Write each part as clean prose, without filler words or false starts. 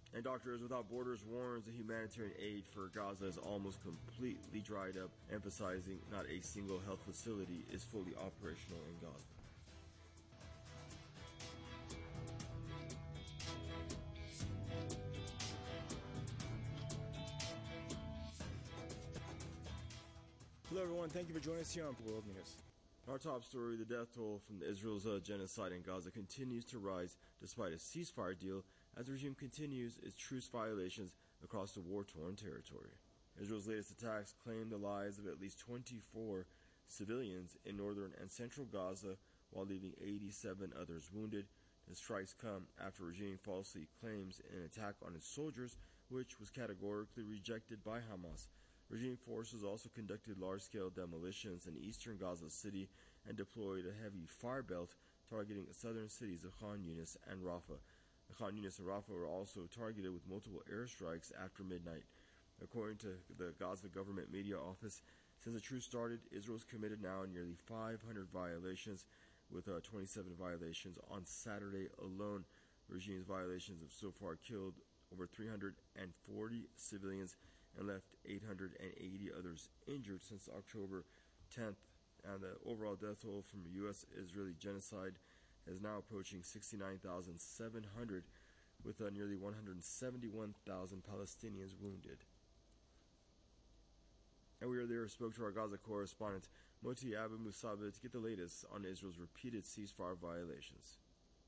And Doctors Without Borders warns the humanitarian aid for Gaza is almost completely dried up, emphasizing not a single health facility is fully operational in Gaza. Hello everyone, thank you for joining us here on World News. Our top story, the death toll from Israel's genocide in Gaza continues to rise despite a ceasefire deal as the regime continues its truce violations across the war-torn territory. Israel's latest attacks claimed the lives of at least 24 civilians in northern and central Gaza while leaving 87 others wounded. The strikes come after the regime falsely claims an attack on its soldiers, which was categorically rejected by Hamas. Regime forces also conducted large-scale demolitions in eastern Gaza City and deployed a heavy fire belt targeting southern cities of Khan Yunis and Rafah. Khan Yunis and Rafah were also targeted with multiple airstrikes after midnight. According to the Gaza government media office, since the truce started, Israel's committed now nearly 500 violations, with 27 violations on Saturday alone. The regime's violations have so far killed over 340 civilians and left 880 others injured since October 10th. And the overall death toll from U.S.-Israeli genocide is now approaching 69,700, with nearly 171,000 Palestinians wounded. And we spoke to our Gaza correspondent, Moti Abu Musabeh, to get the latest on Israel's repeated ceasefire violations.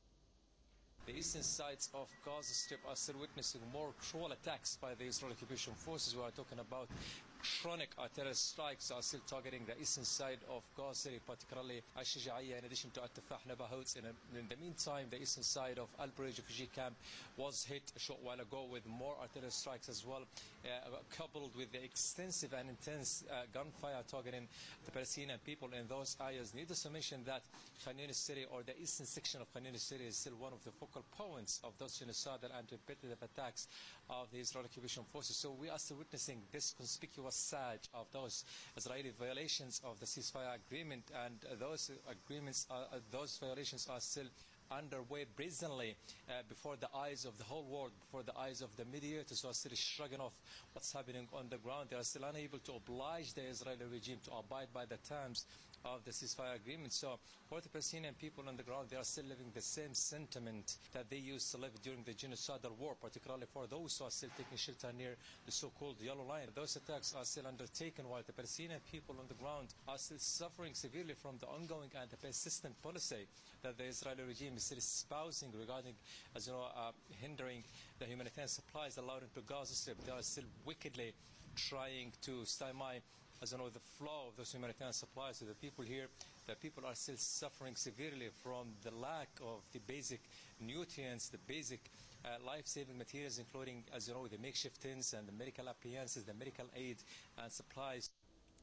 The eastern sides of Gaza Strip are still witnessing more cruel attacks by the Israeli occupation forces. We are talking about chronic artillery strikes are still targeting the eastern side of Gaza City, particularly Al-Shuja'iyya, in addition to Al-Tafah Nabahout. In the meantime, the eastern side of Al-Bureij refugee camp was hit a short while ago with more artillery strikes as well, coupled with the extensive and intense gunfire targeting the Palestinian people in those areas. Needless to mention that Khan Yunis City, or the eastern section of Khan Yunis City, is still one of the focal points of those genocidal and repetitive attacks of the Israeli occupation forces. So we are still witnessing this conspicuous surge of those Israeli violations of the ceasefire agreement, and those violations are still underway brazenly before the eyes of the whole world, before the eyes of the mediators who are still shrugging off what's happening on the ground. They are still unable to oblige the Israeli regime to abide by the terms of the ceasefire agreement. So for the Palestinian people on the ground, they are still living the same sentiment that they used to live during the genocidal war, particularly for those who are still taking shelter near the so-called Yellow Line. Those attacks are still undertaken while the Palestinian people on the ground are still suffering severely from the ongoing and the persistent policy that the Israeli regime is still espousing regarding, hindering the humanitarian supplies allowed into Gaza Strip. They are still wickedly trying to stymie the flow of those humanitarian supplies to the people here. The people are still suffering severely from the lack of the basic nutrients, the basic life-saving materials, including, the makeshift tents and the medical appliances, the medical aid and supplies.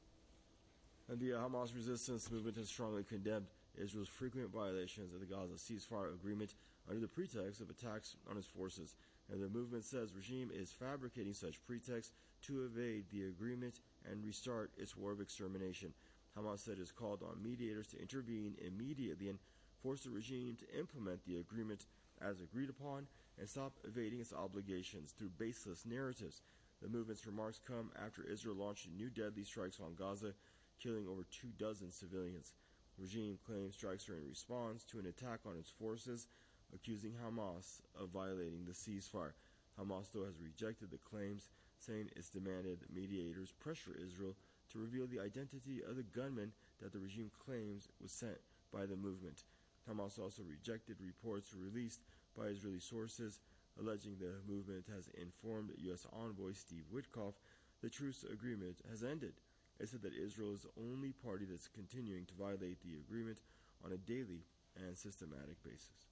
And the Hamas resistance movement has strongly condemned Israel's frequent violations of the Gaza ceasefire agreement under the pretext of attacks on its forces. And the movement says the regime is fabricating such pretexts to evade the agreement and restart its war of extermination. Hamas said it has called on mediators to intervene immediately and force the regime to implement the agreement as agreed upon and stop evading its obligations through baseless narratives. The movement's remarks come after Israel launched new deadly strikes on Gaza, killing over 24 civilians. The regime claims strikes are in response to an attack on its forces, accusing Hamas of violating the ceasefire. Hamas, though, has rejected the claims, saying it's demanded that mediators pressure Israel to reveal the identity of the gunman that the regime claims was sent by the movement. Hamas also rejected reports released by Israeli sources alleging the movement has informed U.S. envoy Steve Witkoff the truce agreement has ended. It said that Israel is the only party that's continuing to violate the agreement on a daily and systematic basis.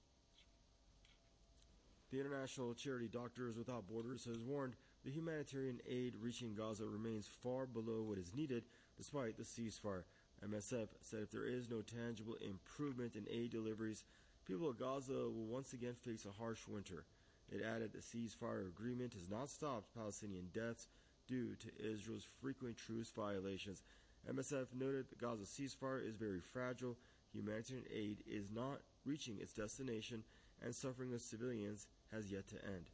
The international charity Doctors Without Borders has warned the humanitarian aid reaching Gaza remains far below what is needed despite the ceasefire. MSF said if there is no tangible improvement in aid deliveries, people of Gaza will once again face a harsh winter. It added the ceasefire agreement has not stopped Palestinian deaths due to Israel's frequent truce violations. MSF noted the Gaza ceasefire is very fragile, humanitarian aid is not reaching its destination, and suffering of civilians has yet to end.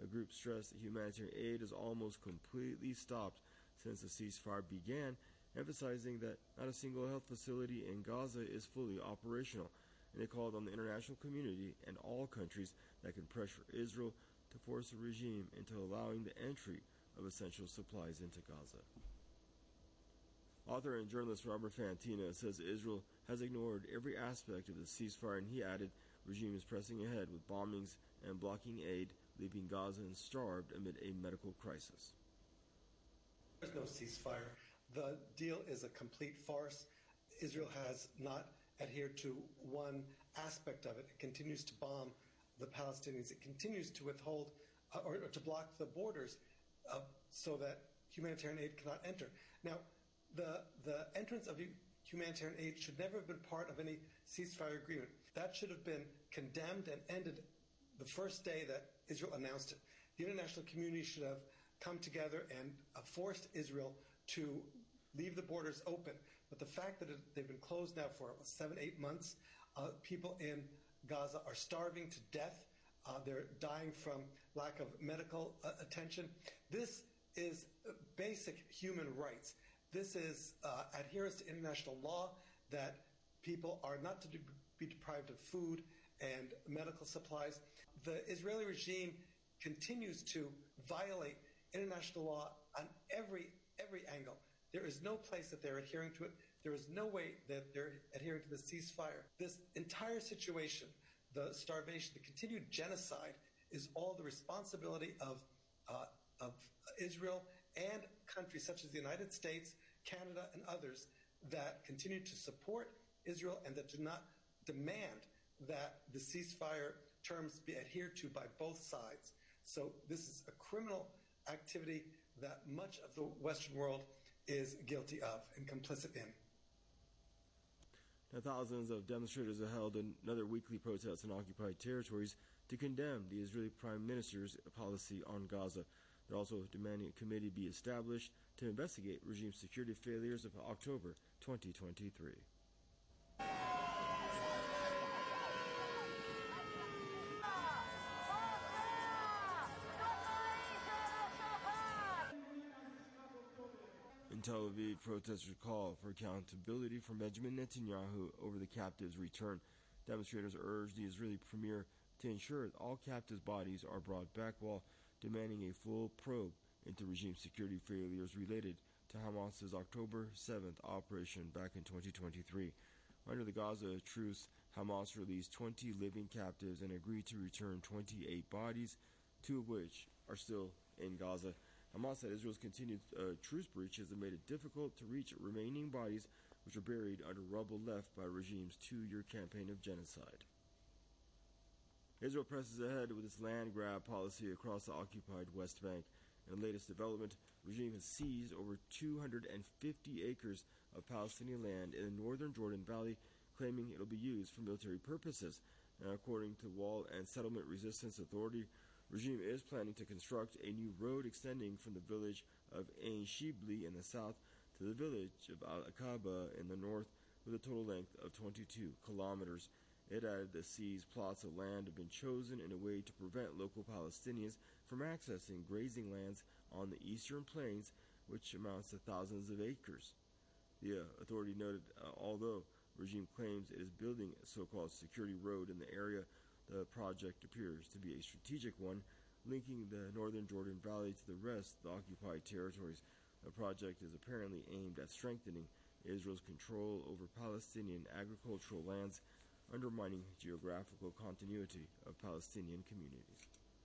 A group stressed that humanitarian aid is almost completely stopped since the ceasefire began, emphasizing that not a single health facility in Gaza is fully operational, and they called on the international community and all countries that can pressure Israel to force the regime into allowing the entry of essential supplies into Gaza. Author and journalist Robert Fantina says Israel has ignored every aspect of the ceasefire, and he added, the regime is pressing ahead with bombings and blocking aid, leaving Gazans starved amid a medical crisis. There's no ceasefire. The deal is a complete farce. Israel has not adhered to one aspect of it. It continues to bomb the Palestinians. It continues to withhold or to block the borders so that humanitarian aid cannot enter. Now, the entrance of humanitarian aid should never have been part of any ceasefire agreement. That should have been condemned and ended the first day that Israel announced it. The international community should have come together and forced Israel to leave the borders open. But the fact that they've been closed now for 7-8 months, people in Gaza are starving to death. They're dying from lack of medical attention. This is basic human rights. This is adherence to international law, that people are not to be deprived of food and medical supplies. The Israeli regime continues to violate international law on every angle. There is no place that they're adhering to it. There is no way that they're adhering to the ceasefire. This entire situation, the starvation, the continued genocide, is all the responsibility of Israel and countries such as the United States, Canada, and others that continue to support Israel and that do not demand that the ceasefire terms be adhered to by both sides. So this is a criminal activity that much of the Western world is guilty of and complicit in. Now, thousands of demonstrators have held another weekly protest in occupied territories to condemn the Israeli Prime Minister's policy on Gaza. They're also demanding a committee be established to investigate regime security failures of October 2023. In Tel Aviv, protesters call for accountability from Benjamin Netanyahu over the captives' return. Demonstrators urge the Israeli premier to ensure that all captives' bodies are brought back, while demanding a full probe into regime security failures related to Hamas's October 7th operation back in 2023. Under the Gaza truce, Hamas released 20 living captives and agreed to return 28 bodies, 2 of which are still in Gaza. Hamas said Israel's continued truce breaches have made it difficult to reach remaining bodies, which are buried under rubble left by the regime's 2-year campaign of genocide. Israel presses ahead with its land grab policy across the occupied West Bank. In the latest development, the regime has seized over 250 acres of Palestinian land in the northern Jordan Valley, claiming it will be used for military purposes. Now, according to Wall and Settlement Resistance Authority, the regime is planning to construct a new road extending from the village of Ein Shibli in the south to the village of Al-Aqaba in the north, with a total length of 22 kilometers. It added the seized plots of land have been chosen in a way to prevent local Palestinians from accessing grazing lands on the eastern plains, which amounts to thousands of acres. The authority noted, although the regime claims it is building a so-called security road in the area, the project appears to be a strategic one, linking the northern Jordan Valley to the rest of the occupied territories. The project is apparently aimed at strengthening Israel's control over Palestinian agricultural lands, undermining geographical continuity of Palestinian communities.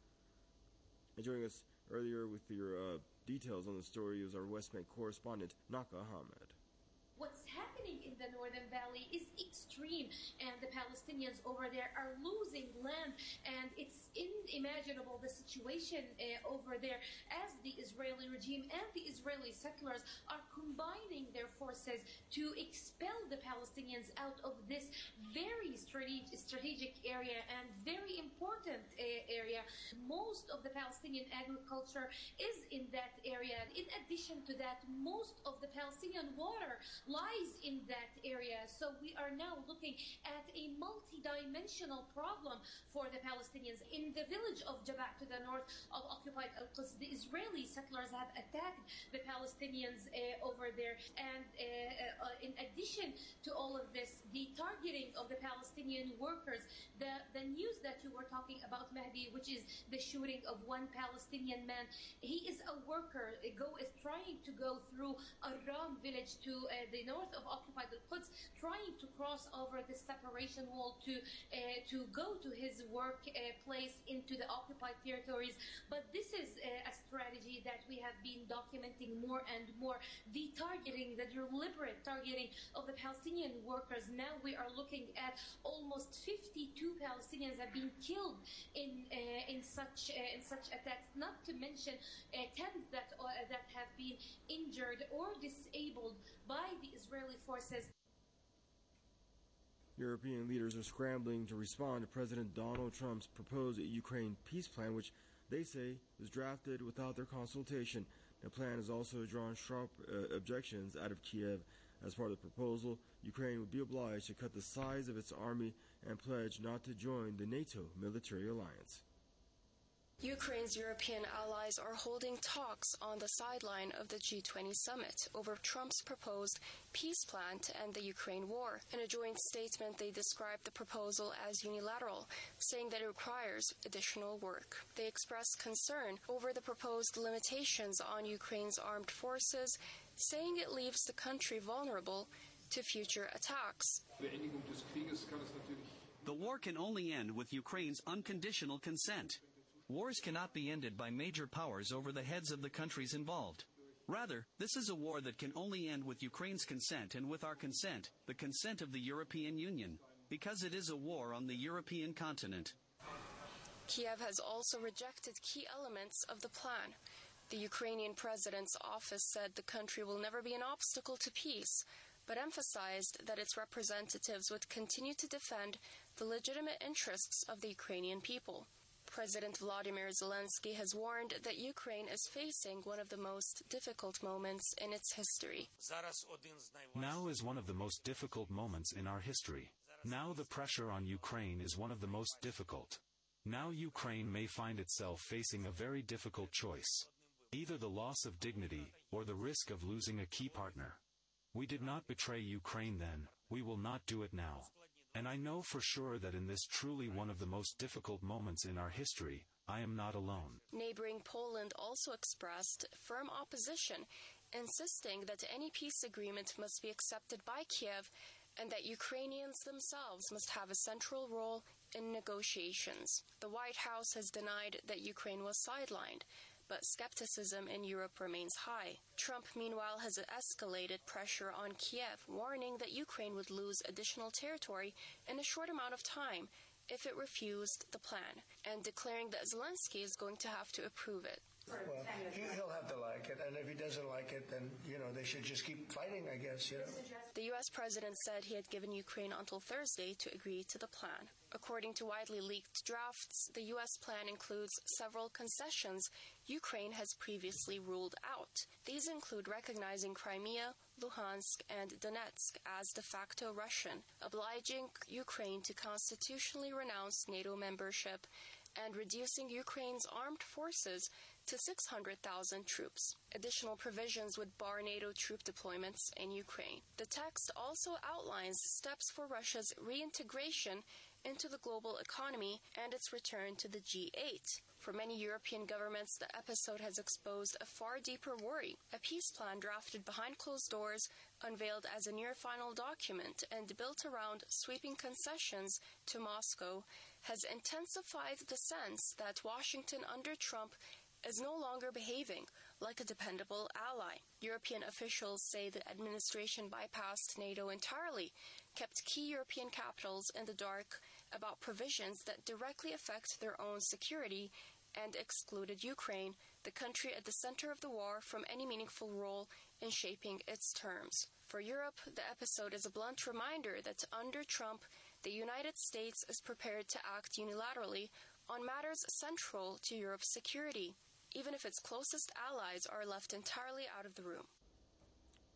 And joining us earlier with your details on the story is our West Bank correspondent, Naka Ahmed. What's happening in the Northern Valley is extreme, and the Palestinians over there are losing land, and it's unimaginable the situation over there as the Israeli regime and the Israeli seculars are combining their forces to expel the Palestinians out of this very strategic area and very important area. Most of the Palestinian agriculture is in that area, and in addition to that, most of the Palestinian water lies in in that area. So we are now looking at a multi-dimensional problem for the Palestinians. In the village of Jabal to the north of occupied Al-Quds, the Israeli settlers have attacked the Palestinians over there. And in addition to all of this, the targeting of the Palestinian workers, the news that you were talking about, Mahdi, which is the shooting of one Palestinian man, he is a worker, is trying to go through Aram village to the north of occupied Al-Quds, trying to cross over the separation wall to go to his work place into the occupied territories. But this is a strategy that we have been documenting more and more. The targeting, the deliberate targeting of the Palestinian workers. Now we are looking at almost 52 Palestinians have been killed in such attacks. Not to mention 10 that have been injured or disabled by the Israeli forces. European leaders are scrambling to respond to President Donald Trump's proposed Ukraine peace plan, which they say was drafted without their consultation. The plan has also drawn sharp objections out of Kiev. As part of the proposal, Ukraine would be obliged to cut the size of its army and pledge not to join the NATO military alliance. Ukraine's European allies are holding talks on the sideline of the G20 summit over Trump's proposed peace plan to end the Ukraine war. In a joint statement, they described the proposal as unilateral, saying that it requires additional work. They expressed concern over the proposed limitations on Ukraine's armed forces, saying it leaves the country vulnerable to future attacks. The war can only end with Ukraine's unconditional consent. Wars cannot be ended by major powers over the heads of the countries involved. Rather, this is a war that can only end with Ukraine's consent and with our consent, the consent of the European Union, because it is a war on the European continent. Kiev has also rejected key elements of the plan. The Ukrainian president's office said the country will never be an obstacle to peace, but emphasized that its representatives would continue to defend the legitimate interests of the Ukrainian people. President Volodymyr Zelensky has warned that Ukraine is facing one of the most difficult moments in its history. Now is one of the most difficult moments in our history. Now the pressure on Ukraine is one of the most difficult. Now Ukraine may find itself facing a very difficult choice. Either the loss of dignity or the risk of losing a key partner. We did not betray Ukraine then, we will not do it now. And I know for sure that in this truly one of the most difficult moments in our history, I am not alone. Neighboring Poland also expressed firm opposition, insisting that any peace agreement must be accepted by Kiev and that Ukrainians themselves must have a central role in negotiations. The White House has denied that Ukraine was sidelined, but skepticism in Europe remains high. Trump, meanwhile, has escalated pressure on Kiev, warning that Ukraine would lose additional territory in a short amount of time if it refused the plan, and declaring that Zelensky is going to have to approve it. Well, he'll have to like it, and if he doesn't like it, then, they should just keep fighting, I guess, The U.S. president said he had given Ukraine until Thursday to agree to the plan. According to widely leaked drafts, the U.S. plan includes several concessions Ukraine has previously ruled out. These include recognizing Crimea, Luhansk, and Donetsk as de facto Russian, obliging Ukraine to constitutionally renounce NATO membership, and reducing Ukraine's armed forces to 600,000 troops. Additional provisions would bar NATO troop deployments in Ukraine. The text also outlines steps for Russia's reintegration into the global economy and its return to the G8. For many European governments, the episode has exposed a far deeper worry. A peace plan drafted behind closed doors, unveiled as a near-final document and built around sweeping concessions to Moscow, has intensified the sense that Washington under Trump is no longer behaving like a dependable ally. European officials say the administration bypassed NATO entirely, kept key European capitals in the dark about provisions that directly affect their own security, and excluded Ukraine, the country at the center of the war, from any meaningful role in shaping its terms. For Europe, the episode is a blunt reminder that under Trump, the United States is prepared to act unilaterally on matters central to Europe's security, even if its closest allies are left entirely out of the room.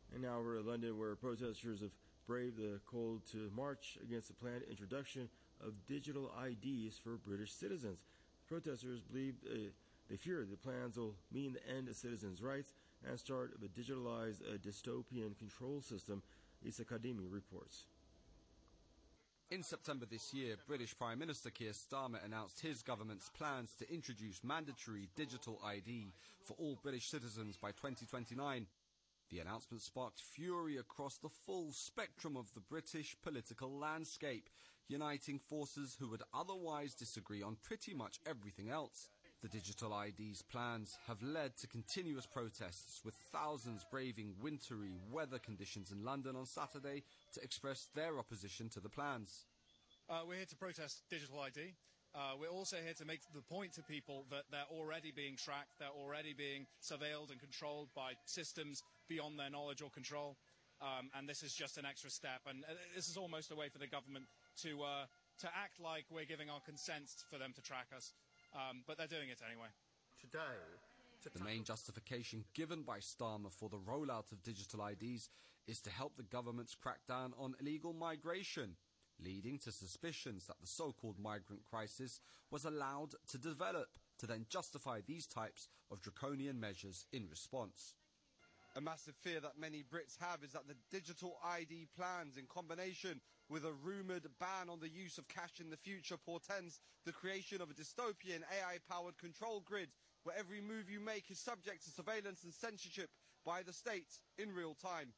And now we're in London, where protesters have braved the cold to march against the planned introduction of digital IDs for British citizens. Protesters believe they fear the plans will mean the end of citizens' rights and start of a digitalized dystopian control system, Isa Kadimi reports. In September this year, British Prime Minister Keir Starmer announced his government's plans to introduce mandatory digital ID for all British citizens by 2029. The announcement sparked fury across the full spectrum of the British political landscape, uniting forces who would otherwise disagree on pretty much everything else. The digital ID's plans have led to continuous protests, with thousands braving wintry weather conditions in London on Saturday to express their opposition to the plans. We're here to protest digital ID. We're also here to make the point to people that they're already being tracked, they're already being surveilled and controlled by systems beyond their knowledge or control, and this is just an extra step. And this is almost a way for the government to act like we're giving our consent for them to track us. But they're doing it anyway. The main justification given by Starmer for the rollout of digital IDs is to help the government's crackdown on illegal migration, leading to suspicions that the so-called migrant crisis was allowed to develop to then justify these types of draconian measures in response. A massive fear that many Brits have is that the digital ID plans, in combination with a rumoured ban on the use of cash in the future, portends the creation of a dystopian AI-powered control grid where every move you make is subject to surveillance and censorship by the state in real time.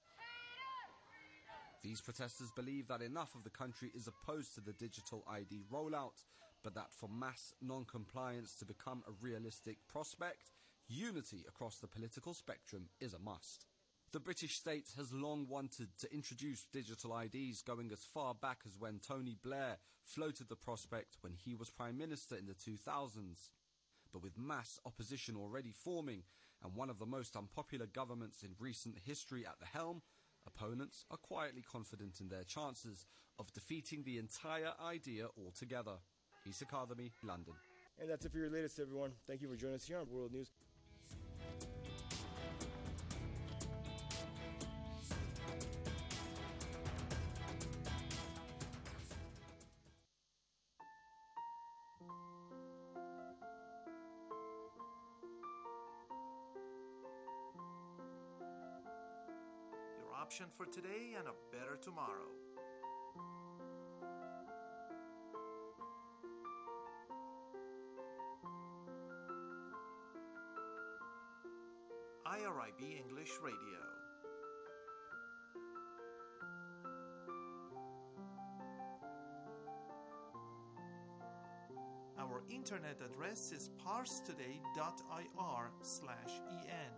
These protesters believe that enough of the country is opposed to the digital ID rollout, but that for mass non-compliance to become a realistic prospect, unity across the political spectrum is a must. The British state has long wanted to introduce digital IDs, going as far back as when Tony Blair floated the prospect when he was Prime Minister in the 2000s. But with mass opposition already forming and one of the most unpopular governments in recent history at the helm, opponents are quietly confident in their chances of defeating the entire idea altogether. Isa Kadimi, London. And that's it for your latest, everyone. Thank you for joining us here on World News. Option for today and a better tomorrow. IRIB English Radio. Our internet address is parstoday.ir/en.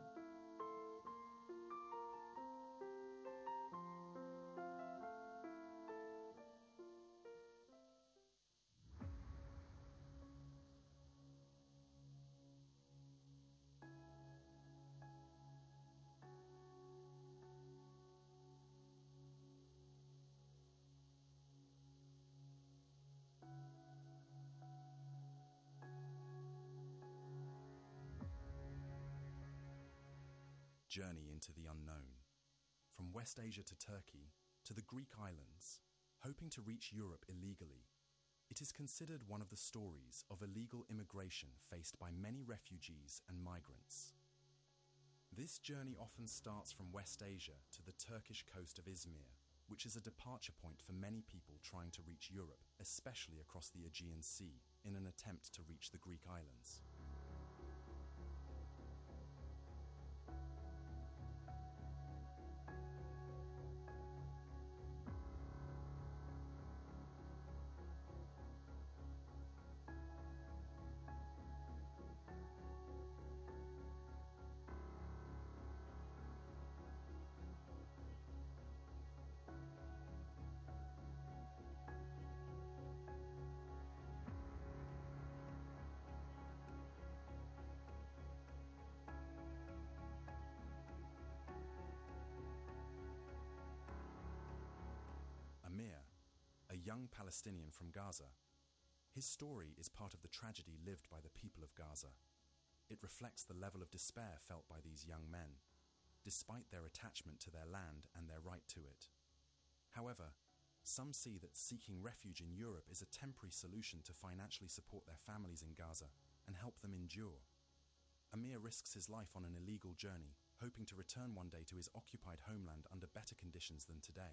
Journey into the unknown. From West Asia to Turkey, to the Greek islands, hoping to reach Europe illegally, it is considered one of the stories of illegal immigration faced by many refugees and migrants. This journey often starts from West Asia to the Turkish coast of Izmir, which is a departure point for many people trying to reach Europe, especially across the Aegean Sea, in an attempt to reach the Greek islands. Amir, a young Palestinian from Gaza. His story is part of the tragedy lived by the people of Gaza. It reflects the level of despair felt by these young men. despite their attachment to their land and their right to it. However, some see that seeking refuge in Europe is a temporary solution to financially support their families in Gaza and help them endure. Amir risks his life on an illegal journey, hoping to return one day to his occupied homeland under better conditions than today.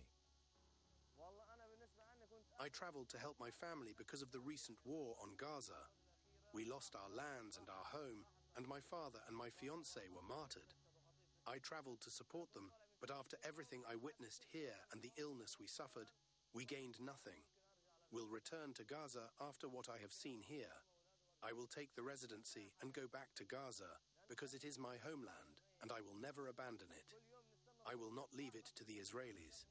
I travelled to help my family because of the recent war on Gaza. We lost our lands and our home, and my father and my fiancée were martyred. I travelled to support them, but after everything I witnessed here and the illness we suffered, we gained nothing. We'll return to Gaza after what I have seen here. I will take the residency and go back to Gaza because it is my homeland and I will never abandon it. I will not leave it to the Israelis.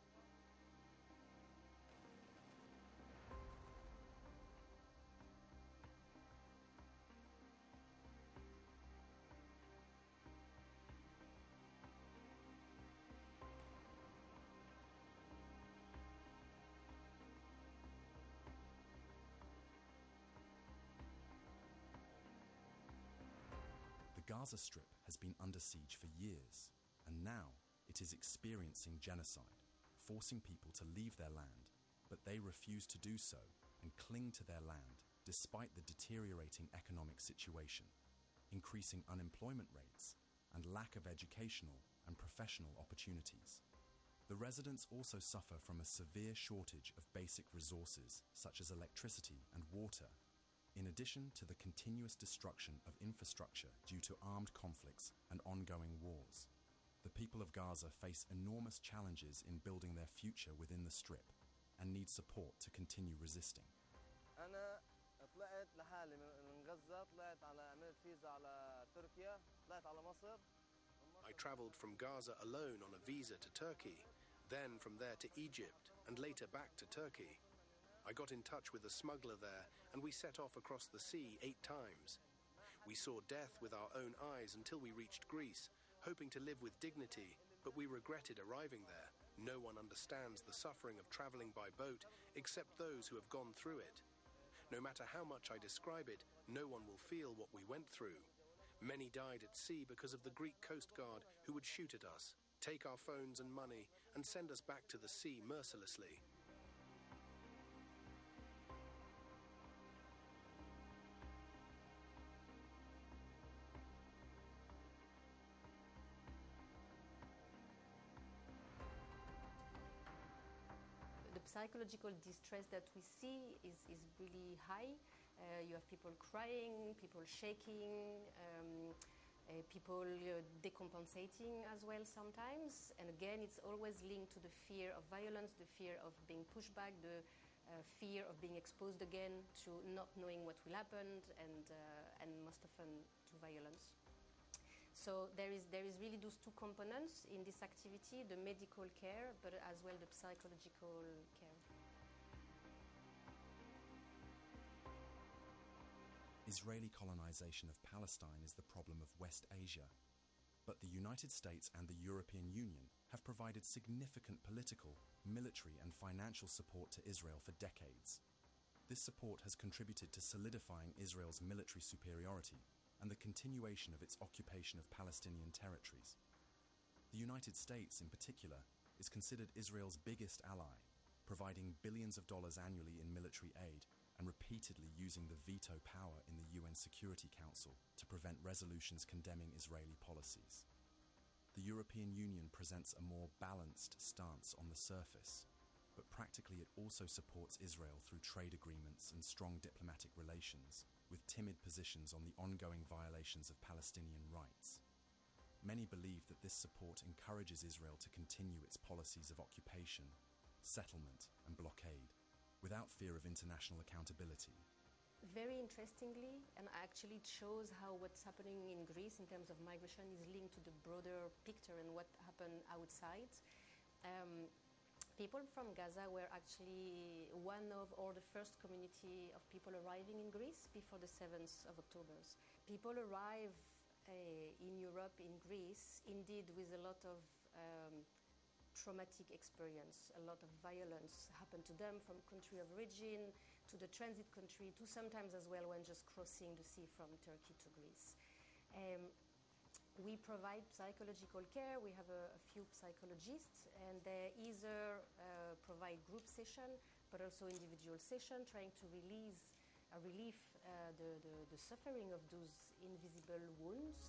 The Gaza Strip has been under siege for years, and now it is experiencing genocide, forcing people to leave their land, but they refuse to do so and cling to their land despite the deteriorating economic situation, increasing unemployment rates, and lack of educational and professional opportunities. The residents also suffer from a severe shortage of basic resources such as electricity and water, in addition to the continuous destruction of infrastructure due to armed conflicts and ongoing wars. The people of Gaza face enormous challenges in building their future within the Strip and need support to continue resisting. I travelled from Gaza alone on a visa to Turkey, then from there to Egypt, and later back to Turkey. I got in touch with a smuggler there, and we set off across the sea 8 times. We saw death with our own eyes until we reached Greece, hoping to live with dignity, but we regretted arriving there. No one understands the suffering of travelling by boat except those who have gone through it. No matter how much I describe it, no one will feel what we went through. Many died at sea because of the Greek Coast Guard who would shoot at us, take our phones and money, and send us back to the sea mercilessly. Psychological distress that we see is really high. You have people crying, people shaking, people decompensating as well sometimes. And again, it's always linked to the fear of violence, the fear of being pushed back, the fear of being exposed again to not knowing what will happen, and most often to violence. So there is really those two components in this activity, the medical care, but as well the psychological care. Israeli colonization of Palestine is the problem of West Asia, but the United States and the European Union have provided significant political, military, and financial support to Israel for decades. This support has contributed to solidifying Israel's military superiority and the continuation of its occupation of Palestinian territories. The United States, in particular, is considered Israel's biggest ally, providing billions of dollars annually in military aid and repeatedly using the veto power in the UN Security Council to prevent resolutions condemning Israeli policies. The European Union presents a more balanced stance on the surface, but practically it also supports Israel through trade agreements and strong diplomatic relations, with timid positions on the ongoing violations of Palestinian rights. Many believe that this support encourages Israel to continue its policies of occupation, settlement, and blockade, without fear of international accountability. Very interestingly, and actually it shows how what's happening in Greece in terms of migration is linked to the broader picture and what happened outside. People from Gaza were actually one of or the first community of people arriving in Greece before the 7th of October. People arrive in Europe, in Greece, indeed with a lot of traumatic experience. A lot of violence happened to them from country of origin to the transit country to sometimes as well when just crossing the sea from Turkey to Greece. We provide psychological care. We have a few psychologists, and they either provide group session, but also individual session, trying to relieve the suffering of those invisible wounds.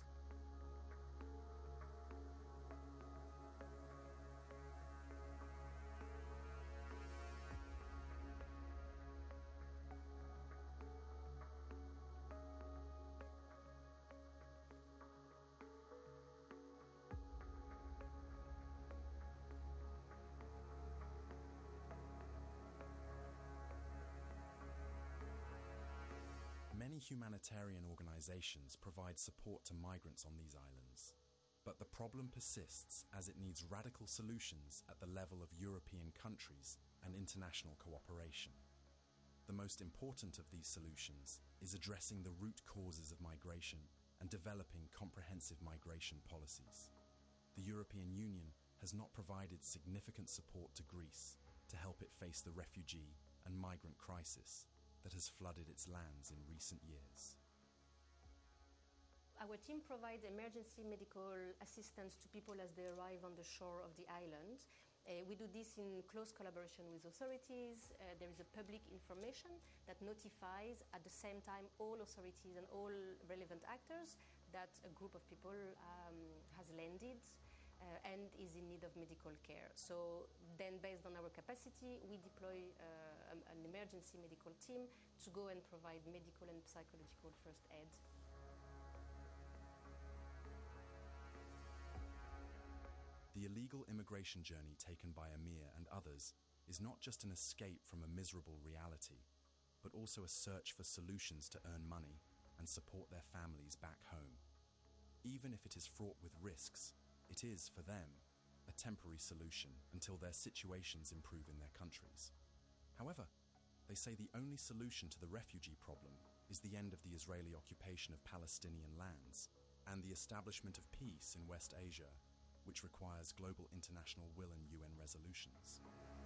Many humanitarian organizations provide support to migrants on these islands, but the problem persists as it needs radical solutions at the level of European countries and international cooperation. The most important of these solutions is addressing the root causes of migration and developing comprehensive migration policies. The European Union has not provided significant support to Greece to help it face the refugee and migrant crisis that has flooded its lands in recent years. Our team provides emergency medical assistance to people as they arrive on the shore of the island. We do this in close collaboration with authorities. There is a public information that notifies at the same time all authorities and all relevant actors that a group of people has landed and is in need of medical care. So then, based on our capacity, we deploy an emergency medical team to go and provide medical and psychological first aid. The illegal immigration journey taken by Amir and others is not just an escape from a miserable reality, but also a search for solutions to earn money and support their families back home. Even if it is fraught with risks, it is, for them, a temporary solution until their situations improve in their countries. However, they say the only solution to the refugee problem is the end of the Israeli occupation of Palestinian lands and the establishment of peace in West Asia, which requires global international will and UN resolutions.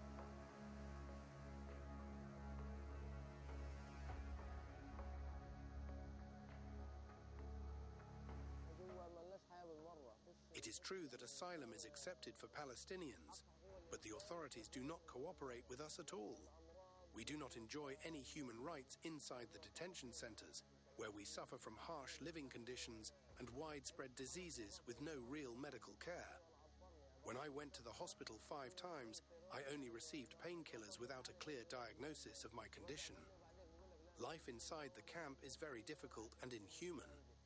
It is true that asylum is accepted for Palestinians, but the authorities do not cooperate with us at all. We do not enjoy any human rights inside the detention centers, where we suffer from harsh living conditions and widespread diseases with no real medical care. When I went to the hospital 5 times, I only received painkillers without a clear diagnosis of my condition. Life inside the camp is very difficult and inhuman.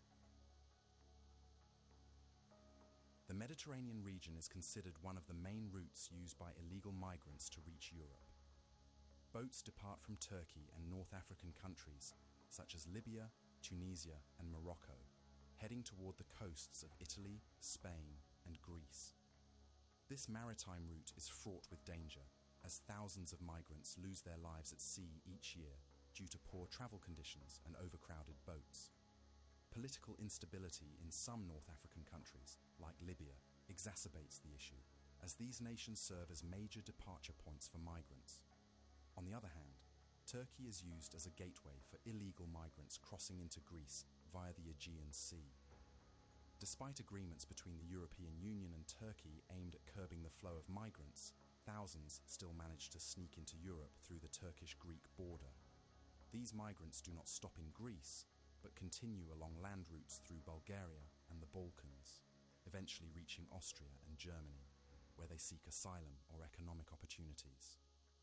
The Mediterranean region is considered one of the main routes used by illegal migrants to reach Europe. Boats depart from Turkey and North African countries, such as Libya, Tunisia, and Morocco, heading toward the coasts of Italy, Spain, and Greece. This maritime route is fraught with danger, as thousands of migrants lose their lives at sea each year due to poor travel conditions and overcrowded boats. Political instability in some North African countries, like Libya, exacerbates the issue, as these nations serve as major departure points for migrants. On the other hand, Turkey is used as a gateway for illegal migrants crossing into Greece via the Aegean Sea. Despite agreements between the European Union and Turkey aimed at curbing the flow of migrants, thousands still manage to sneak into Europe through the Turkish-Greek border. These migrants do not stop in Greece, but continue along land routes through Bulgaria and the Balkans, eventually reaching Austria and Germany, where they seek asylum or economic opportunities.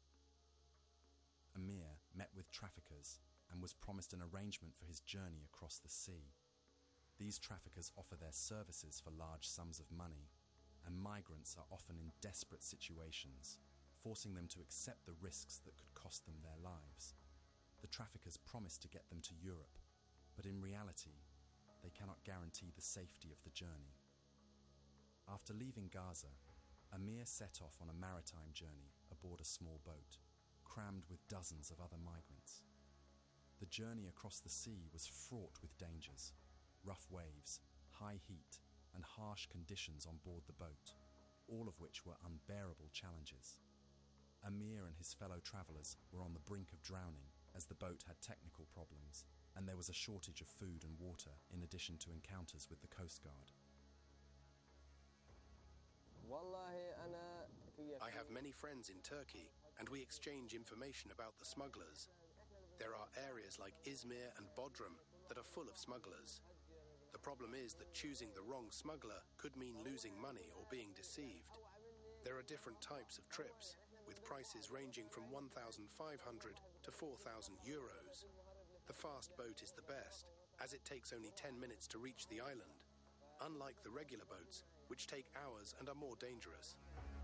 Amir met with traffickers and was promised an arrangement for his journey across the sea. These traffickers offer their services for large sums of money, and migrants are often in desperate situations, forcing them to accept the risks that could cost them their lives. The traffickers promise to get them to Europe, but in reality, they cannot guarantee the safety of the journey. After leaving Gaza, Amir set off on a maritime journey aboard a small boat, crammed with dozens of other migrants. The journey across the sea was fraught with dangers, rough waves, high heat, and harsh conditions on board the boat, all of which were unbearable challenges. Amir and his fellow travellers were on the brink of drowning as the boat had technical problems, and there was a shortage of food and water in addition to encounters with the Coast Guard. I have many friends in Turkey, and we exchange information about the smugglers. There are areas like Izmir and Bodrum that are full of smugglers. The problem is that choosing the wrong smuggler could mean losing money or being deceived. There are different types of trips, with prices ranging from 1,500 to 4,000 euros. The fast boat is the best, as it takes only 10 minutes to reach the island, unlike the regular boats, which take hours and are more dangerous.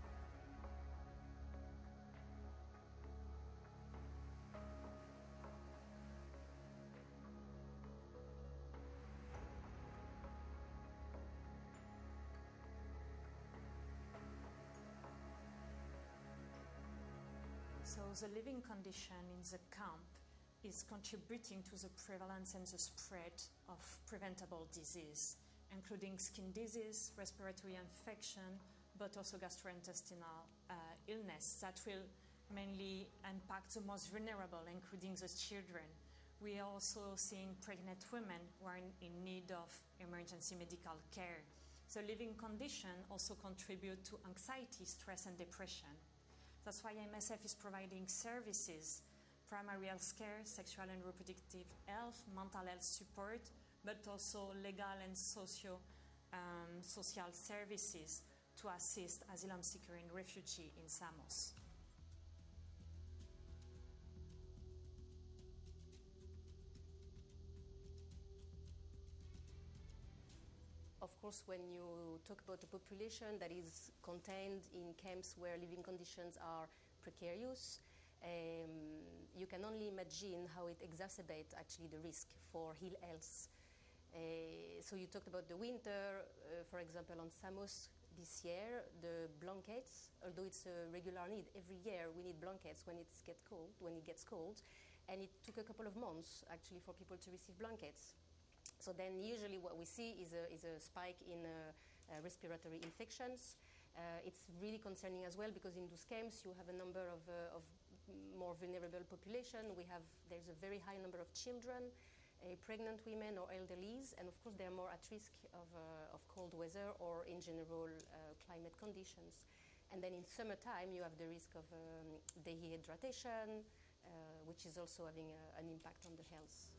So the living condition in the camp is contributing to the prevalence and the spread of preventable disease, including skin disease, respiratory infection, but also gastrointestinal illness that will mainly impact the most vulnerable, including the children. We are also seeing pregnant women who are in need of emergency medical care. The living condition also contributes to anxiety, stress, and depression. That's why MSF is providing services, primary health care, sexual and reproductive health, mental health support, but also legal and social services to assist asylum seeker and refugee in Samos. Of course, when you talk about a population that is contained in camps where living conditions are precarious, you can only imagine how it exacerbates actually the risk for ill health. So you talked about the winter, for example, on Samos this year, the blankets, although it's a regular need, every year we need blankets when it gets cold, and it took a couple of months actually for people to receive blankets. So then usually what we see is a spike in respiratory infections. It's really concerning as well because in those camps you have a number of more vulnerable population. There's a very high number of children, pregnant women or elderlies, and of course they are more at risk of cold weather or in general climate conditions. And then in summertime you have the risk of dehydration, which is also having an impact on the health.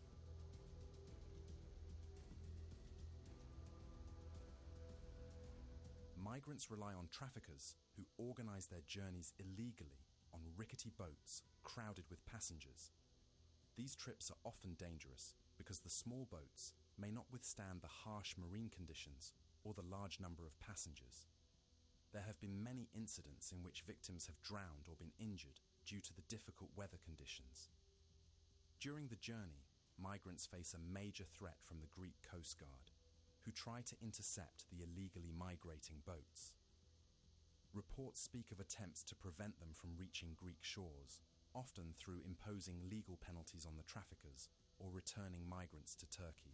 Migrants rely on traffickers who organize their journeys illegally on rickety boats crowded with passengers. These trips are often dangerous because the small boats may not withstand the harsh marine conditions or the large number of passengers. There have been many incidents in which victims have drowned or been injured due to the difficult weather conditions. During the journey, migrants face a major threat from the Greek Coast Guard, who try to intercept the illegally migrating boats. Reports speak of attempts to prevent them from reaching Greek shores, often through imposing legal penalties on the traffickers or returning migrants to Turkey.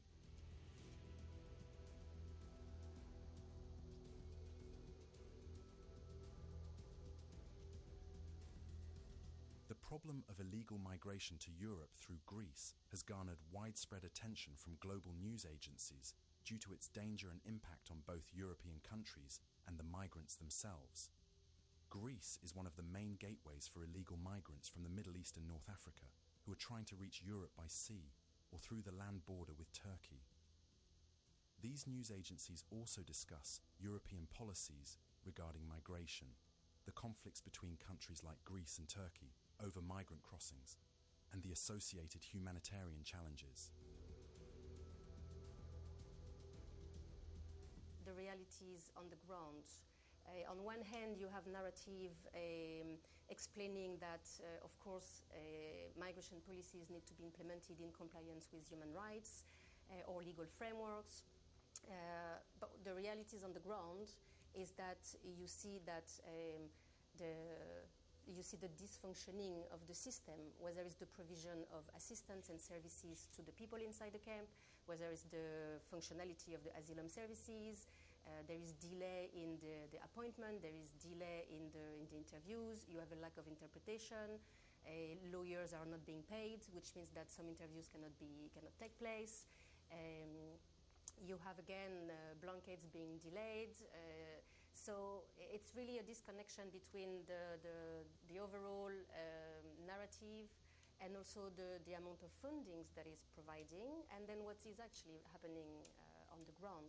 The problem of illegal migration to Europe through Greece has garnered widespread attention from global news agencies due to its danger and impact on both European countries and the migrants themselves. Greece is one of the main gateways for illegal migrants from the Middle East and North Africa who are trying to reach Europe by sea or through the land border with Turkey. These news agencies also discuss European policies regarding migration, the conflicts between countries like Greece and Turkey over migrant crossings, and the associated humanitarian challenges. The realities on the ground. On one hand, you have narrative explaining that, of course, migration policies need to be implemented in compliance with human rights or legal frameworks. But the realities on the ground is that you see that the dysfunctioning of the system, whether it's the provision of assistance and services to the people inside the camp, whether it's the functionality of the asylum services, there is delay in the appointment, there is delay in the interviews, you have a lack of interpretation, lawyers are not being paid, which means that some interviews cannot take place. You have again blankets being delayed, So it's really a disconnection between the overall narrative and also the amount of fundings that is providing, and then what is actually happening on the ground.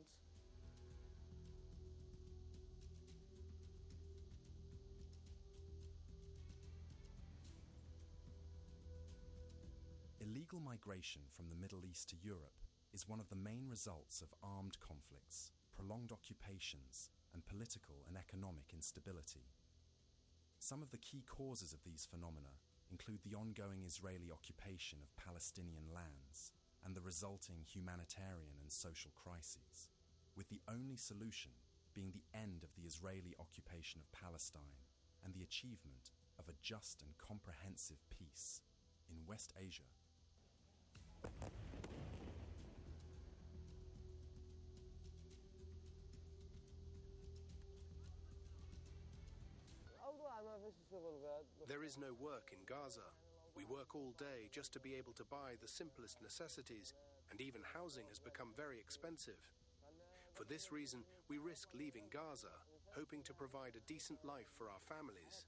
Illegal migration from the Middle East to Europe is one of the main results of armed conflicts, prolonged occupations, and political and economic instability. Some of the key causes of these phenomena include the ongoing Israeli occupation of Palestinian lands and the resulting humanitarian and social crises, with the only solution being the end of the Israeli occupation of Palestine and the achievement of a just and comprehensive peace in West Asia. There is no work in Gaza. We work all day just to be able to buy the simplest necessities, and even housing has become very expensive. For this reason, we risk leaving Gaza, hoping to provide a decent life for our families.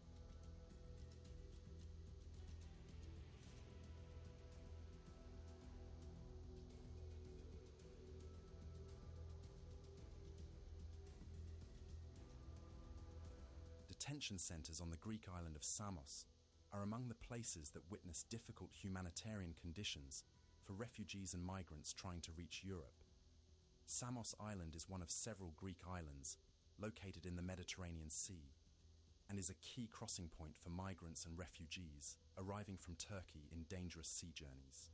Detention centres on the Greek island of Samos are among the places that witness difficult humanitarian conditions for refugees and migrants trying to reach Europe. Samos Island is one of several Greek islands located in the Mediterranean Sea and is a key crossing point for migrants and refugees arriving from Turkey in dangerous sea journeys.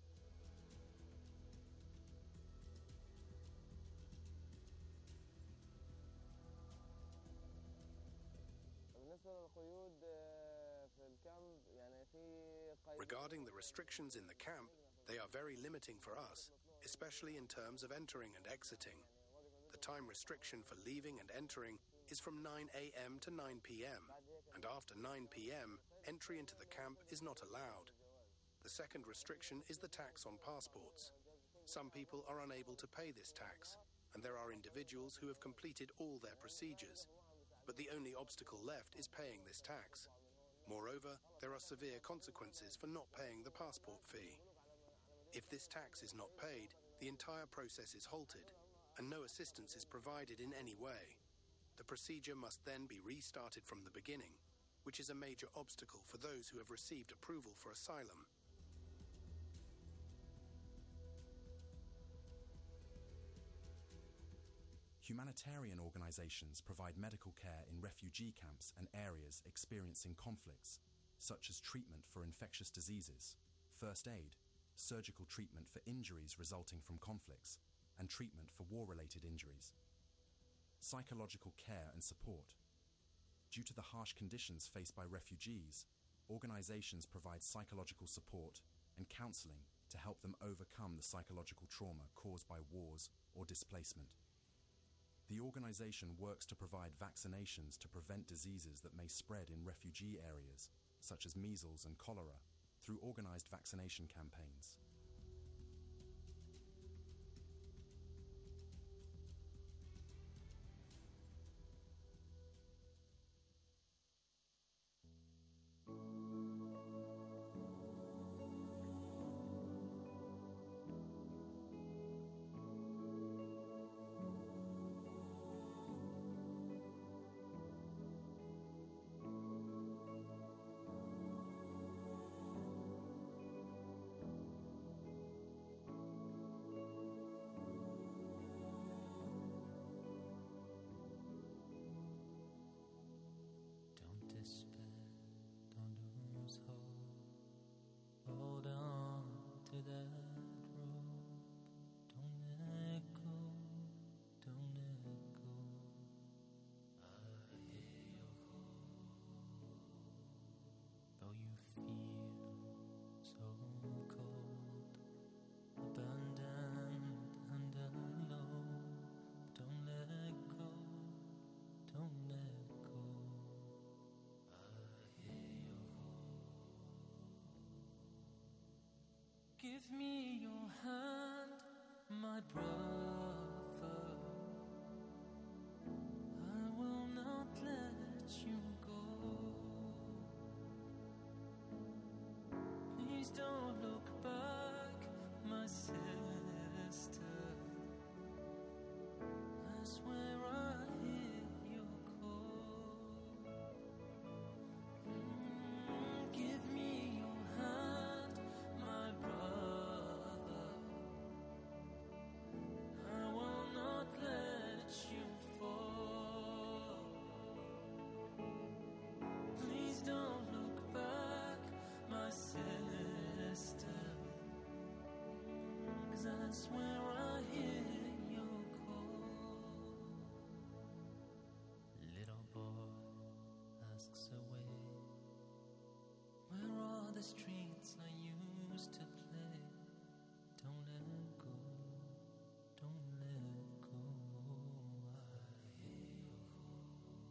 Regarding the restrictions in the camp, they are very limiting for us, especially in terms of entering and exiting. The time restriction for leaving and entering is from 9 a.m. to 9 p.m., and after 9 p.m., entry into the camp is not allowed. The second restriction is the tax on passports. Some people are unable to pay this tax, and there are individuals who have completed all their procedures, but the only obstacle left is paying this tax. Moreover, there are severe consequences for not paying the passport fee. If this tax is not paid, the entire process is halted, and no assistance is provided in any way. The procedure must then be restarted from the beginning, which is a major obstacle for those who have received approval for asylum. Humanitarian organisations provide medical care in refugee camps and areas experiencing conflicts, such as treatment for infectious diseases, first aid, surgical treatment for injuries resulting from conflicts, and treatment for war-related injuries. Psychological care and support. Due to the harsh conditions faced by refugees, organisations provide psychological support and counselling to help them overcome the psychological trauma caused by wars or displacement. The organisation works to provide vaccinations to prevent diseases that may spread in refugee areas, such as measles and cholera, through organised vaccination campaigns. Give me your hand, my brother. I will Please don't look back, my sister. I swear I hear your call. Give me your hand, my brother. I will not let you fall. Please don't look back, my sister. 'Cause I swear I hear your call. Little boy asks away, where are the streets I used to play? Don't let go, don't let go. I hear your call.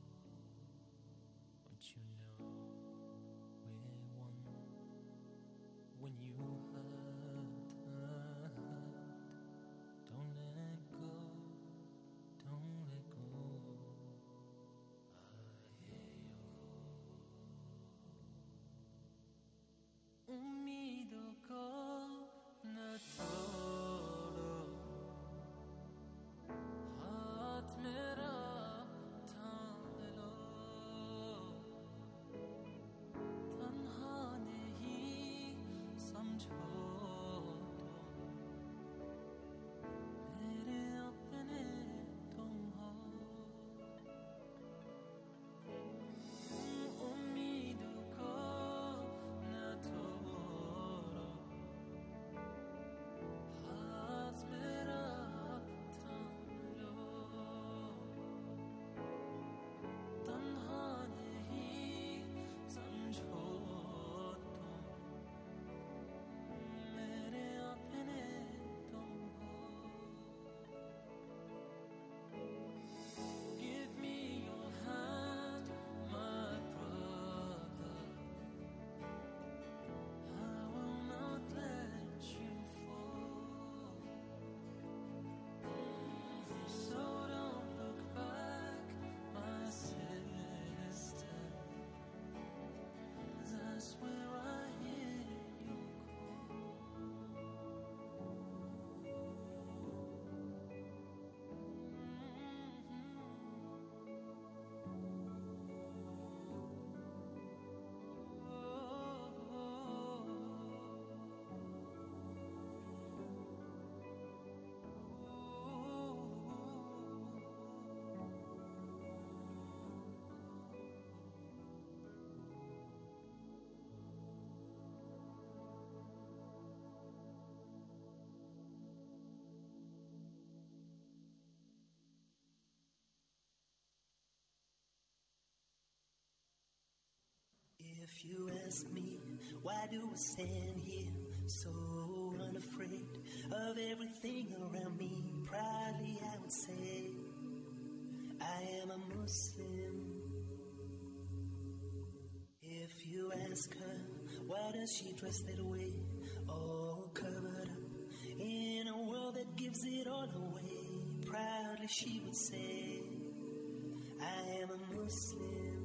Don't you know we're one? When you hurt, don't let go, don't let go. I hear your call. Umido ko na tolo, haat mera थाम लो, तन्हा नहीं समझो तो, मेरे अपने तुम हो। उम्मीदों को न तोड़ो, हाथ मेरा थाम लो, तन्हा नहीं समझो तुम, मेरे अपने तुम हो। Give me your hand, my brother. I will not let you fall. So don't look back, my sister. 'Cause I swear I hear your If you ask me, why do I stand here so unafraid of everything around me? Proudly I would say, I am a Muslim. If you ask her, why does she dress that way, all covered up in a world that gives it all away? Proudly she would say, I am a Muslim.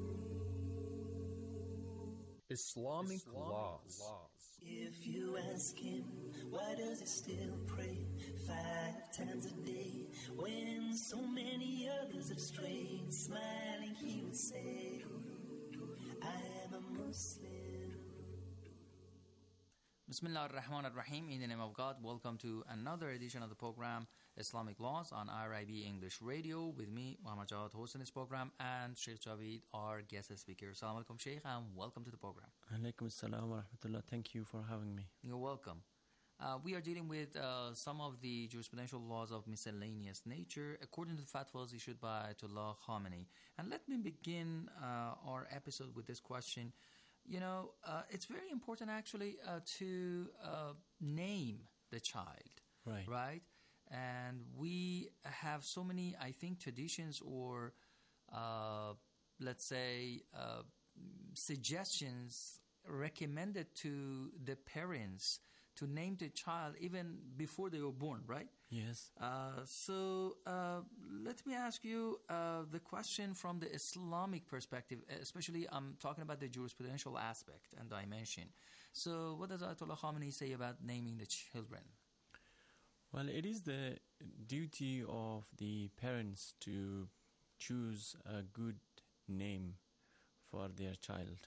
Islamic laws. If you ask him, why does he still pray 5 times a day when so many others have strayed? Smiling he would say, I am a Muslim. Bismillah ar-Rahman ar-Rahim. In the name of God, welcome to another edition of the program Islamic Laws on RIB English Radio with me, Muhammad Jawad, hosting this program, and Sheikh Javid, our guest speaker. Assalamu alaikum, Sheikh, and welcome to the program. Alaikum assalam wa rahmatullah. Thank you for having me. You're welcome. We are dealing with some of the jurisprudential laws of miscellaneous nature according to the fatwas issued by Ayatollah Khamenei. And let me begin our episode with this question. You know, it's very important actually to name the child, right? And we have so many, I think, traditions or, let's say, suggestions recommended to the parents to name the child even before they were born, right? Yes. So let me ask you the question from the Islamic perspective, especially I'm talking about the jurisprudential aspect and dimension. So what does Ayatollah Khamenei say about naming the children? Well, it is the duty of the parents to choose a good name for their child.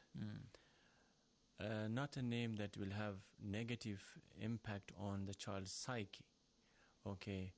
Not a name that will have negative impact on the child's psyche. Okay.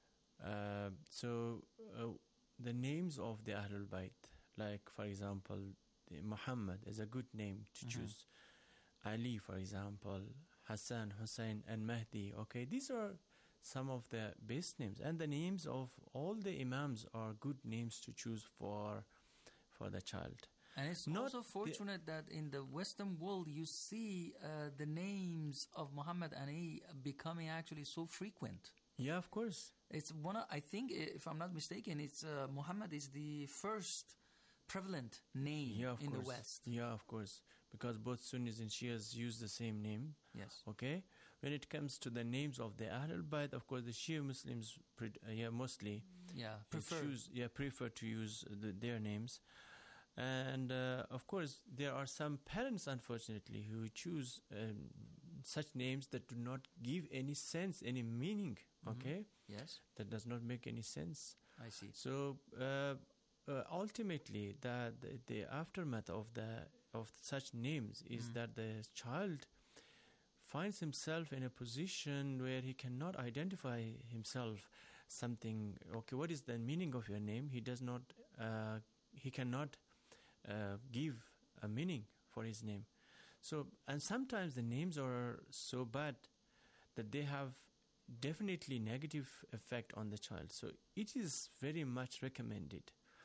So the names of the Ahlul Bayt, like for example, Muhammad is a good name to choose. Ali, for example, Hassan, Hussein, and Mahdi. Okay, these are some of the best names, and the names of all the Imams are good names to choose for the child. And it's also fortunate that in the Western world you see the names of Muhammad and Ali becoming actually so frequent. Yeah, of course. It's one. I think, if I'm not mistaken, it's Muhammad is the first prevalent name in the West. Yeah, of course, because both Sunnis and Shias use the same name. Yes. Okay. When it comes to the names of the Ahlul Bayt, of course, the Shia Muslims, mostly, prefer to use their names. And of course, there are some parents, unfortunately, who choose such names that do not give any sense, any meaning. Okay? Yes. That does not make any sense. I see. So ultimately, the aftermath of such names is that the child finds himself in a position where he cannot identify himself something. Okay, what is the meaning of your name? He does not. He cannot give a meaning for his name. So, and sometimes the names are so bad that they have definitely negative effect on the child. So it is very much recommended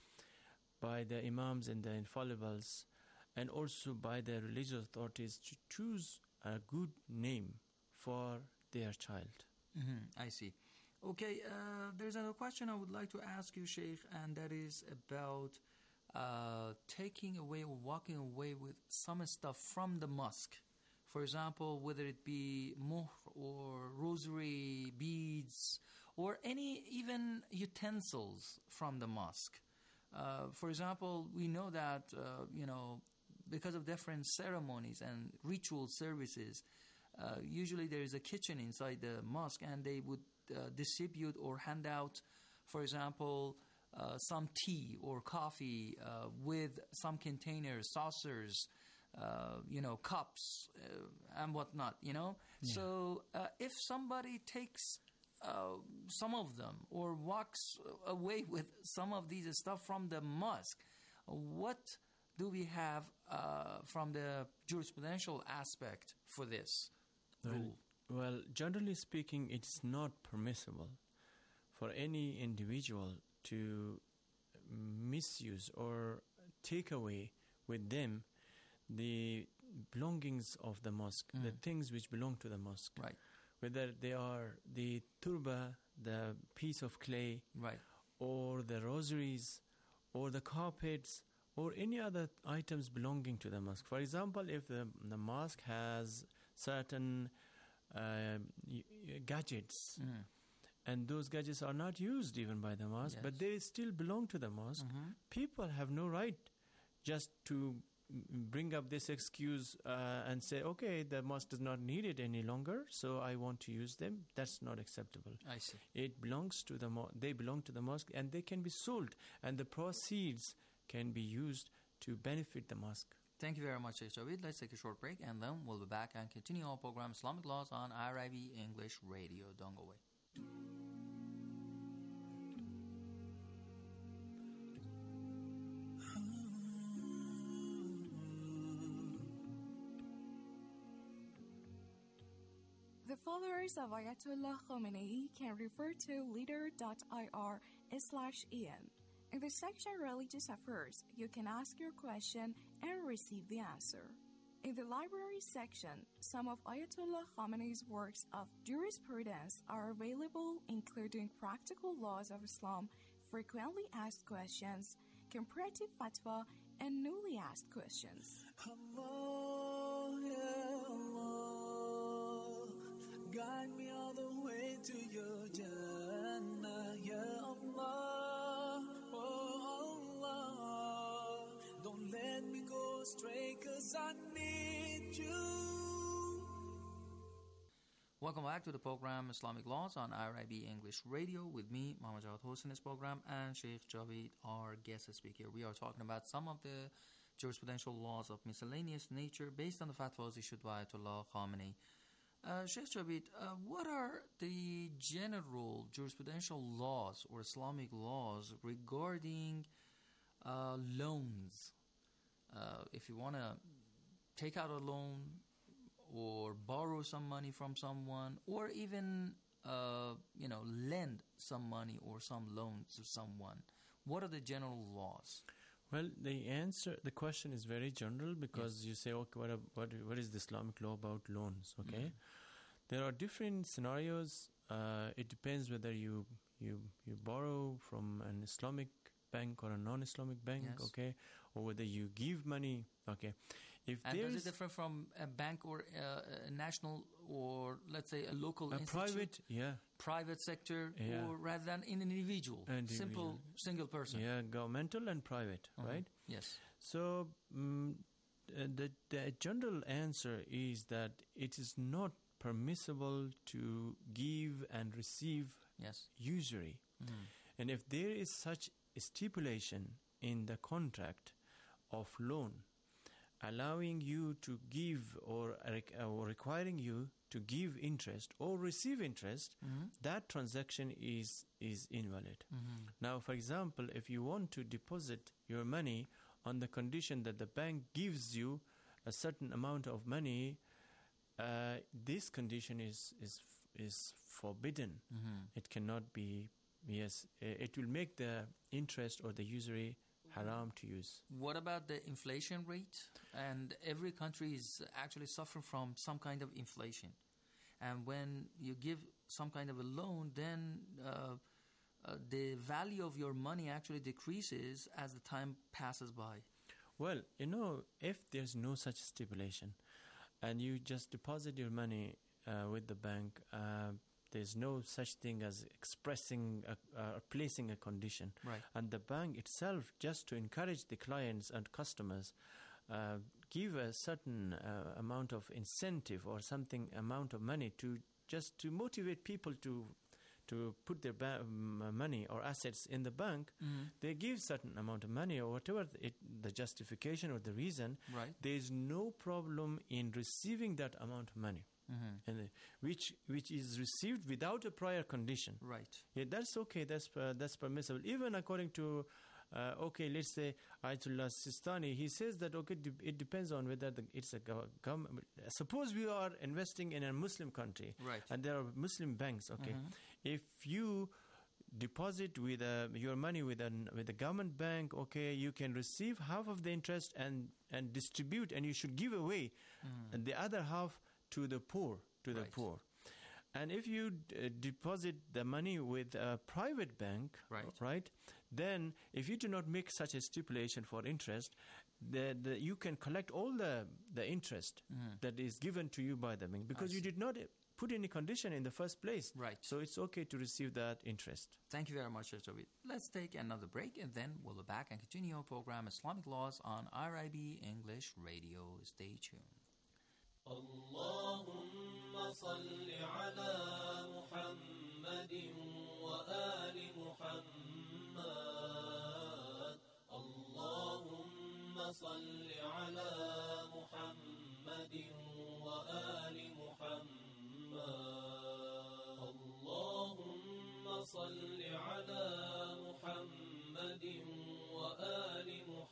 by the Imams and the Infallibles, and also by the religious authorities, to choose a good name for their child. I see. Okay, there's another question I would like to ask you, Sheikh, and that is about taking away or walking away with some stuff from the mosque. For example, whether it be muhr or rosary, beads, or any even utensils from the mosque. For example, we know that, because of different ceremonies and ritual services, usually there is a kitchen inside the mosque, and they would distribute or hand out, for example, some tea or coffee with some containers, saucers, cups and whatnot, Yeah. So if somebody takes some of them or walks away with some of these stuff from the mosque, what do we have from the jurisprudential aspect for this rule? Well, generally speaking, it's not permissible for any individual to misuse or take away with them the belongings of the mosque, the things which belong to the mosque. Right. Whether they are the turba, the piece of clay, right, or the rosaries, or the carpets, or any other items belonging to the mosque. For example, if the mosque has certain gadgets, and those gadgets are not used even by the mosque, but they still belong to the mosque, people have no right just to bring up this excuse and say, okay, the mosque does not need it any longer, so I want to use them. That's not acceptable. I see. It belongs to they belong to the mosque, and they can be sold, and the proceeds can be used to benefit the mosque. Thank you very much, Sheikh Javid. Let's take a short break, and then we'll be back and continue our program Islamic Laws on IRIB English Radio. Don't go away. The followers of Ayatollah Khamenei can refer to leader.ir/en. In the section Religious Affairs, you can ask your question and receive the answer. In the library section, some of Ayatollah Khamenei's works of jurisprudence are available, including Practical Laws of Islam, Frequently Asked Questions, Comparative Fatwa, and Newly Asked Questions. Allah, ya Allah, guide me all the way to your Jannah, Ya Allah, oh Allah. Don't let me go astray, 'cause I need you. Welcome back to the program Islamic Laws on IRIB English Radio with me, Muhammad Jawad Hossain, in this program, and Sheikh Javid, our guest speaker. We are talking about some of the jurisprudential laws of miscellaneous nature based on the fatwas issued by Ayatollah Khamenei. Sheikh Javid, what are the general jurisprudential laws or Islamic laws regarding loans? If you want to take out a loan or borrow some money from someone, or even lend some money or some loans to someone, what are the general laws? Well, the question is very general, because you say, okay, what is the Islamic law about loans? Okay, there are different scenarios. It depends whether you borrow from an Islamic bank or a non-Islamic bank, okay, or whether you give money, okay. And does it differ from a bank or a national, or let's say a local institute? Private sector, or rather than in an individual, simple single person? Yeah, governmental and private, right? Yes. So the general answer is that it is not permissible to give and receive usury. And if there is such a stipulation in the contract of loan, allowing you to give or requiring you to give interest or receive interest, that transaction is invalid. Now, for example, if you want to deposit your money on the condition that the bank gives you a certain amount of money, this condition is forbidden. It cannot be, it will make the interest or the usury haram to use. What about the inflation rate? And every country is actually suffering from some kind of inflation. And when you give some kind of a loan, then the value of your money actually decreases as the time passes by. Well, if there's no such stipulation and you just deposit your money with the bank, there's no such thing as expressing or placing a condition. Right. And the bank itself, just to encourage the clients and customers, give a certain amount of incentive or something amount of money to motivate people to put their money or assets in the bank. They give certain amount of money or whatever the justification or the reason. Right. There is no problem in receiving that amount of money. And which is received without a prior condition. Right. Yeah, that's okay. That's permissible. Even according to, let's say Ayatollah Sistani, he says that it depends on whether it's a government. Suppose we are investing in a Muslim country, right, and there are Muslim banks. Okay, if you deposit with your money with a government bank, okay, you can receive half of the interest and distribute, and you should give away and the other half to the poor, And if you deposit the money with a private bank, right, then if you do not make such a stipulation for interest, you can collect all the interest that is given to you by the bank, because you did not put any condition in the first place. Right. So it's okay to receive that interest. Thank you very much, Javid. Let's take another break, and then we'll be back and continue our program Islamic Laws on IRIB English Radio. Stay tuned. اللهم صل على محمد وآل محمد اللهم صل على محمد وآل محمد اللهم صل على محمد وآل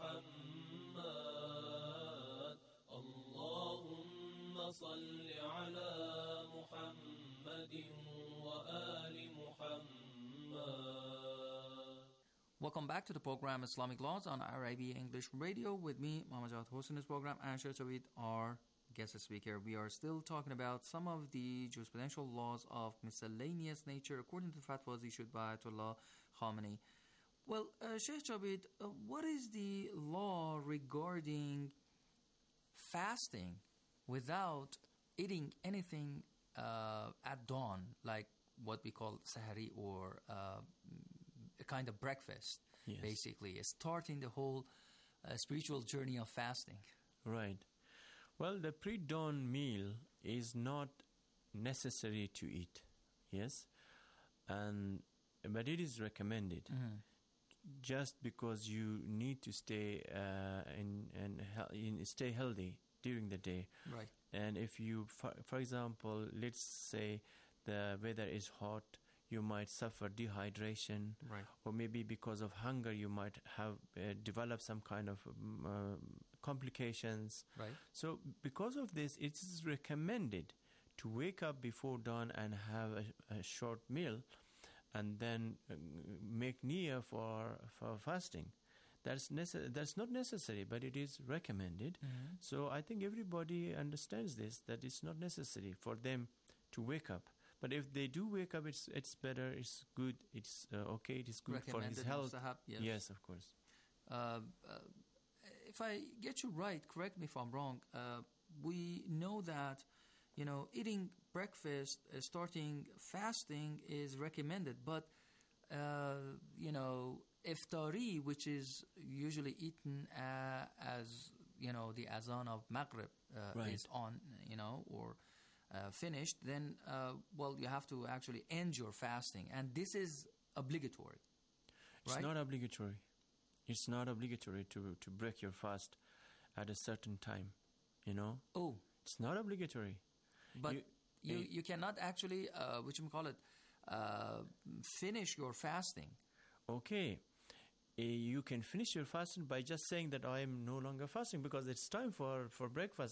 محمد اللهم صل على محمد وآل محمد. Welcome back to the program Islamic Laws on IRIB English Radio with me, Muhammad Jawad Hossain, in this program, and Sheikh Javid, our guest speaker. We are still talking about some of the jurisprudential laws of miscellaneous nature according to fatwas issued by Ayatollah Khamenei. Well, Sheikh Javid, what is the law regarding fasting without eating anything at dawn, like what we call sahari, or a kind of breakfast, basically, starting the whole spiritual journey of fasting. Right. Well, the pre-dawn meal is not necessary to eat, yes, but it is recommended. Just because you need to stay stay healthy during the day. Right. And if you, for example, let's say the weather is hot, you might suffer dehydration. Right. Or maybe because of hunger, you might have developed some kind of complications. Right. So because of this, it is recommended to wake up before dawn and have a short meal, and then make niyyah for fasting. That's not necessary, but it is recommended. So I think everybody understands this, that it's not necessary for them to wake up. But if they do wake up, it's better, it's good, it's okay, it is good for his health. Yes, of course. If I get you right, correct me if I'm wrong, we know that eating breakfast, starting fasting is recommended, but iftari, which is usually eaten as the azan of Maghrib is on, or finished, then you have to actually end your fasting, and this is obligatory. It's right? not obligatory. It's not obligatory to break your fast at a certain time. Oh, it's not obligatory. But you cannot actually, finish your fasting. Okay. You can finish your fasting by just saying that I am no longer fasting because it's time for breakfast.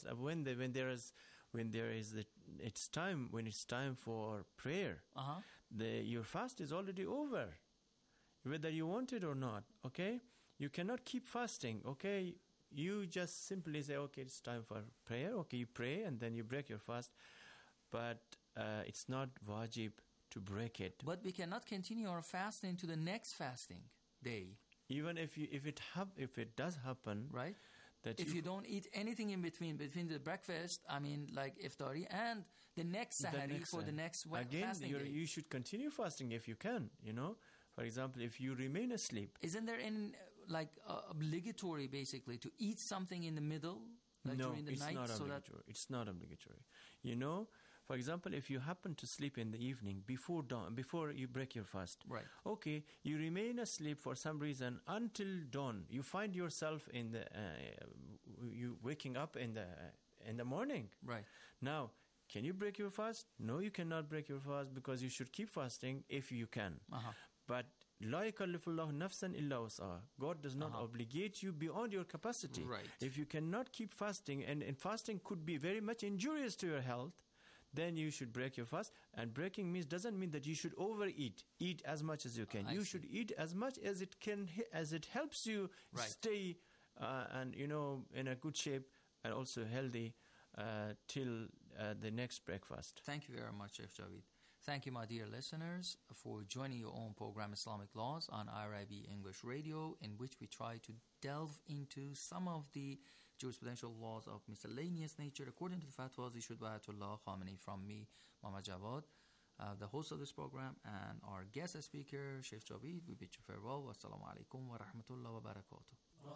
It's time for prayer. Your fast is already over, whether you want it or not. Okay, you cannot keep fasting. Okay, you just simply say, okay, it's time for prayer. Okay, you pray and then you break your fast, but it's not wajib to break it. But we cannot continue our fasting to the next fasting day. Even if it does happen, right? That if you don't eat anything in between the breakfast, like iftari, and the next sahari for the next fasting day. You should continue fasting if you can. For example, if you remain asleep, isn't there any obligatory basically to eat something in the middle, during the night? Not obligatory. It's not obligatory. For example, if you happen to sleep in the evening before dawn, before you break your fast, right? Okay, you remain asleep for some reason until dawn. You find yourself you waking up in the morning. Right. Now, can you break your fast? No, you cannot break your fast because you should keep fasting if you can. But لا يكلف الله نفسا إلا وسعها. God does not obligate you beyond your capacity. Right. If you cannot keep fasting, and fasting could be very much injurious to your health, then you should break your fast. And breaking doesn't mean that you should overeat. Eat as much as you can. You should eat as much as it can, as it helps you stay and in a good shape and also healthy till the next breakfast. Thank you very much, Sheikh Javed. Thank you, my dear listeners, for joining your own program Islamic Laws on IRIB English Radio, in which we try to delve into some of the jurisprudential laws of miscellaneous nature according to the fatwas issued by Ayatollah Khamenei. From me, Muhammad Jawad, the host of this program, and our guest speaker, Sheikh Javed, we bid you farewell. Wassalamu alaikum wa rahmatullahi wa barakatuh.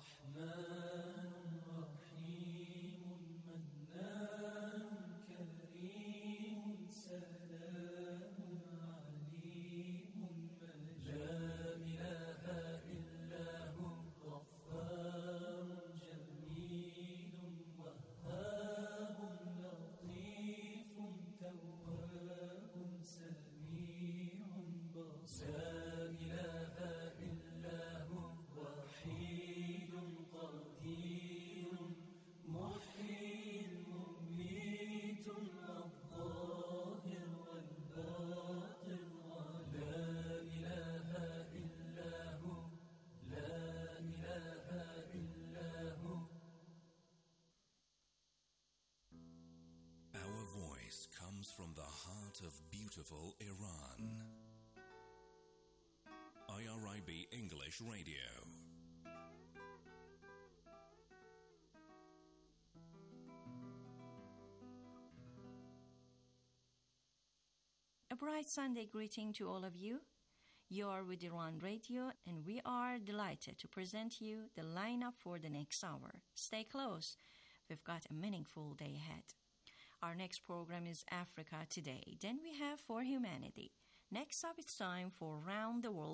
From the heart of beautiful Iran. IRIB English Radio. bright Sunday greeting to all of you. You are with Iran Radio, and we are delighted to present you the lineup for the next hour. Stay close. We've got a meaningful day ahead. Our next program is Africa Today. Then we have For Humanity. Next up, it's time for Round the World